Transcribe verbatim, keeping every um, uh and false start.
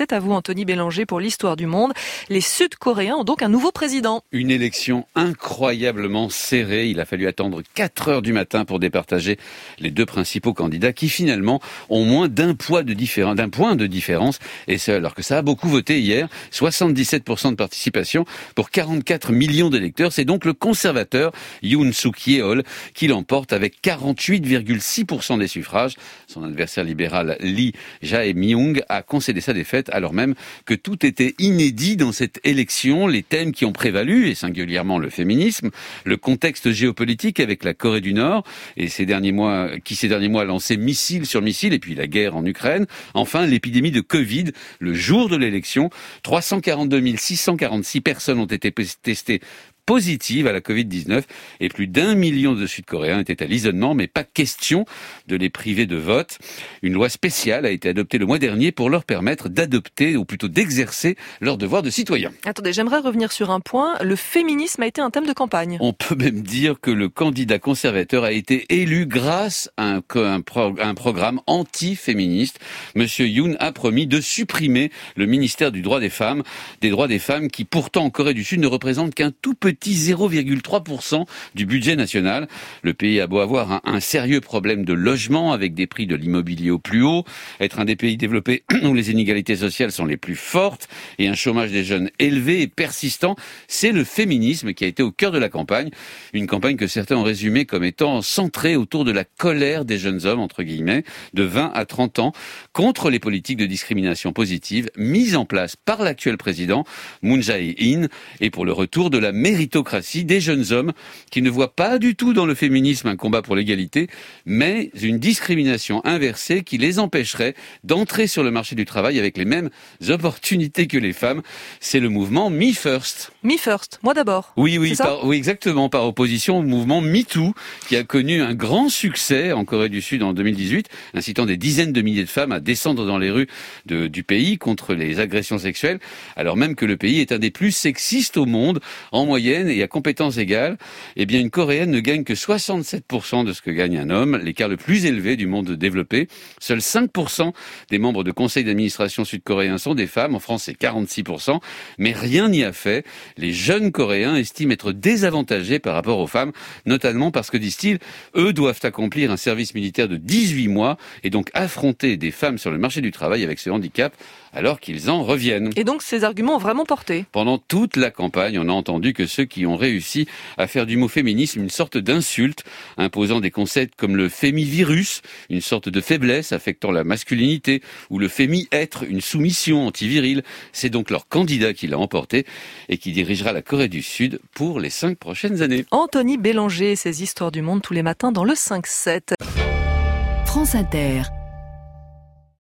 C'est à vous, Anthony Bélanger, pour l'histoire du monde. Les Sud-Coréens ont donc un nouveau président. Une élection incroyablement serrée. Il a fallu attendre quatre heures du matin pour départager les deux principaux candidats qui finalement ont moins d'un poids de différence, d'un point de différence. Et c'est alors que ça a beaucoup voté hier. soixante-dix-sept pour cent de participation pour quarante-quatre millions d'électeurs. C'est donc le conservateur Yoon Suk-yeol qui l'emporte avec quarante-huit virgule six pour cent des suffrages. Son adversaire libéral Lee Jae-myung a concédé sa défaite alors même que tout était inédit dans cette élection. Les thèmes qui ont prévalu, et singulièrement le féminisme, le contexte géopolitique avec la Corée du Nord et ces derniers mois, qui ces derniers mois a lancé missile sur missile, et puis la guerre en Ukraine. Enfin, l'épidémie de Covid, le jour de l'élection, trois cent quarante-deux mille six cent quarante-six personnes ont été testées positive à la covid dix-neuf et plus d'un million de Sud-Coréens étaient à l'isolement, mais pas question de les priver de vote. Une loi spéciale a été adoptée le mois dernier pour leur permettre d'adopter, ou plutôt d'exercer, leur devoir de citoyen. Attendez, j'aimerais revenir sur un point. Le féminisme a été un thème de campagne. On peut même dire que le candidat conservateur a été élu grâce à un, un, pro, un programme anti-féministe. Monsieur Yoon a promis de supprimer le ministère du droit des femmes, des droits des femmes qui pourtant en Corée du Sud ne représentent qu'un tout petit petit zéro virgule trois pour cent du budget national. Le pays a beau avoir un, un sérieux problème de logement avec des prix de l'immobilier au plus haut, être un des pays développés où les inégalités sociales sont les plus fortes et un chômage des jeunes élevé et persistant, c'est le féminisme qui a été au cœur de la campagne. Une campagne que certains ont résumée comme étant centrée autour de la colère des jeunes hommes, entre guillemets, de vingt à trente ans, contre les politiques de discrimination positive mises en place par l'actuel président Moon Jae-in et pour le retour de la méritocratie des jeunes hommes qui ne voient pas du tout dans le féminisme un combat pour l'égalité, mais une discrimination inversée qui les empêcherait d'entrer sur le marché du travail avec les mêmes opportunités que les femmes. C'est le mouvement Me First. Me First, moi d'abord. Oui, oui, par, oui, exactement, par opposition au mouvement MeToo, qui a connu un grand succès en Corée du Sud en deux mille dix-huit, incitant des dizaines de milliers de femmes à descendre dans les rues de, du pays contre les agressions sexuelles, alors même que le pays est un des plus sexistes au monde. En moyenne et à compétences égales, eh bien une Coréenne ne gagne que soixante-sept pour cent de ce que gagne un homme, l'écart le plus élevé du monde développé. Seuls cinq pour cent des membres de conseils d'administration sud-coréens sont des femmes, en France c'est quarante-six pour cent, mais rien n'y a fait. Les jeunes Coréens estiment être désavantagés par rapport aux femmes, notamment parce que, disent-ils, eux doivent accomplir un service militaire de dix-huit mois et donc affronter des femmes sur le marché du travail avec ce handicap alors qu'ils en reviennent. Et donc ces arguments ont vraiment porté. Pendant toute la campagne, on a entendu que ceux qui ont réussi à faire du mot féminisme une sorte d'insulte, imposant des concepts comme le fémivirus, une sorte de faiblesse affectant la masculinité, ou le fémi-être, une soumission antivirile. C'est donc leur candidat qui l'a emporté et qui dirigera la Corée du Sud pour les cinq prochaines années. Anthony Bélanger et ses histoires du monde tous les matins dans le cinq sept. France Inter.